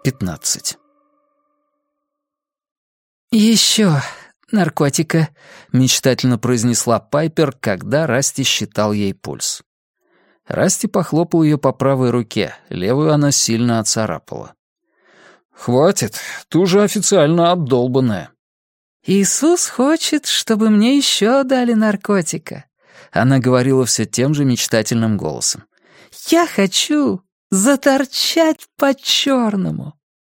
15. «Еще наркотика», — мечтательно произнесла Пайпер, когда Расти считал ей пульс. Расти похлопал ее по правой руке, левую она сильно оцарапала. «Хватит, ты уже официально обдолбанная». «Иисус хочет, чтобы мне еще дали наркотика», — она говорила все тем же мечтательным голосом. «Я хочу заторчать по-черному».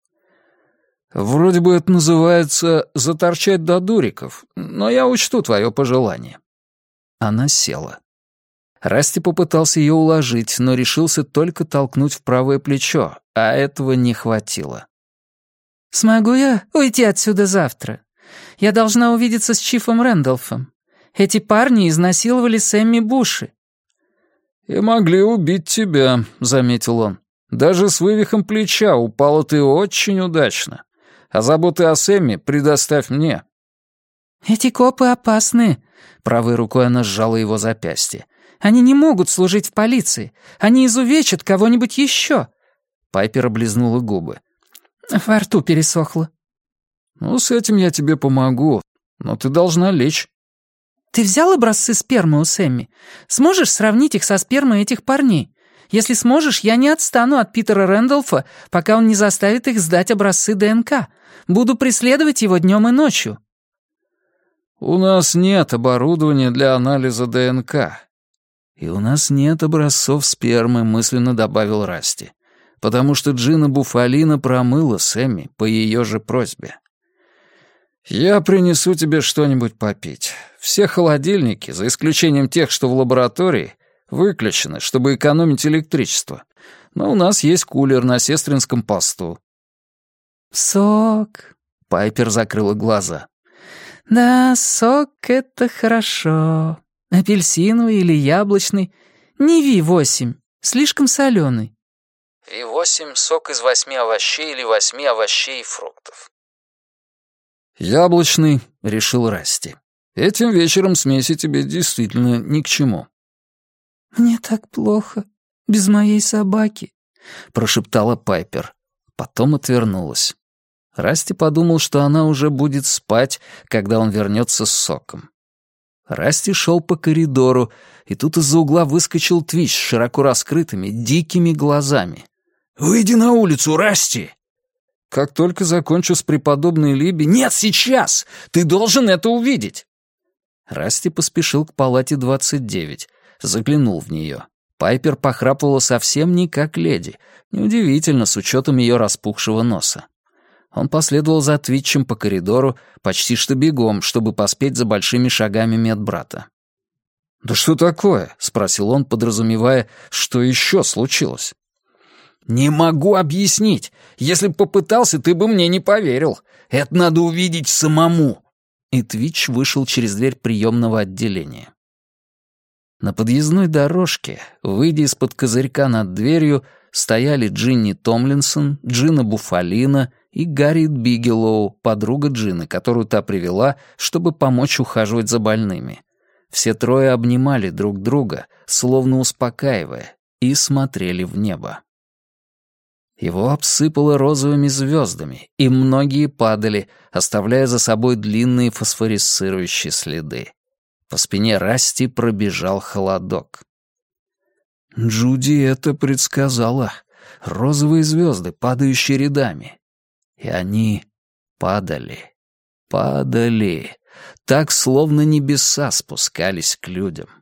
«Вроде бы это называется «заторчать до дуриков», но я учту твое пожелание». Она села. Расти попытался ее уложить, но решился только толкнуть в правое плечо, а этого не хватило. «Смогу я уйти отсюда завтра? Я должна увидеться с Чифом Рэндолфом. Эти парни изнасиловали Сэмми Буши». «И могли убить тебя», — заметил он. «Даже с вывихом плеча упала ты очень удачно. А заботы о Сэмми предоставь мне». «Эти копы опасны», — правой рукой она сжала его запястье. «Они не могут служить в полиции. Они изувечат кого-нибудь еще». Пайпер облизнула губы. Во рту пересохло. «Ну, с этим я тебе помогу, но ты должна лечь». «Ты взял образцы спермы у Сэмми? Сможешь сравнить их со спермой этих парней? Если сможешь, я не отстану от Питера Рэндолфа, пока он не заставит их сдать образцы ДНК. Буду преследовать его днем и ночью». «У нас нет оборудования для анализа ДНК. И у нас нет образцов спермы», — мысленно добавил Расти, потому что Джина Буфалина промыла Сэмми по ее же просьбе. «Я принесу тебе что-нибудь попить. Все холодильники, за исключением тех, что в лаборатории, выключены, чтобы экономить электричество. Но у нас есть кулер на Сестринском посту». «Сок», — Пайпер закрыла глаза. «Да, сок — это хорошо. Апельсиновый или яблочный. Не Ви-8, слишком соленый». Ви-8 — сок из 8 овощей или 8 овощей и фруктов. «Яблочный», — решил Расти. «Этим вечером смеси тебе действительно ни к чему». «Мне так плохо, без моей собаки», — прошептала Пайпер. Потом отвернулась. Расти подумал, что она уже будет спать, когда он вернется с соком. Расти шел по коридору, и тут из-за угла выскочил Твич с широко раскрытыми, дикими глазами. «Выйди на улицу, Расти!» «Как только закончу с преподобной Либи...» «Нет, сейчас! Ты должен это увидеть!» Расти поспешил к палате 29, заглянул в нее. Пайпер похрапывала совсем не как леди. Неудивительно, с учетом ее распухшего носа. Он последовал за Твитчем по коридору, почти что бегом, чтобы поспеть за большими шагами медбрата. «Да что такое?» — спросил он, подразумевая, что еще случилось. «Не могу объяснить. Если бы попытался, ты бы мне не поверил. Это надо увидеть самому». И Твитч вышел через дверь приемного отделения. На подъездной дорожке, выйдя из-под козырька над дверью, стояли Джинни Томлинсон, Джина Буфалина и Гарриет Бигелоу, подруга Джины, которую та привела, чтобы помочь ухаживать за больными. Все трое обнимали друг друга, словно успокаивая, и смотрели в небо. Его обсыпало розовыми звездами, и многие падали, оставляя за собой длинные фосфорисцирующие следы. По спине Расти пробежал холодок. Джуди это предсказала. Розовые звезды, падающие рядами. И они падали, так, словно небеса спускались к людям.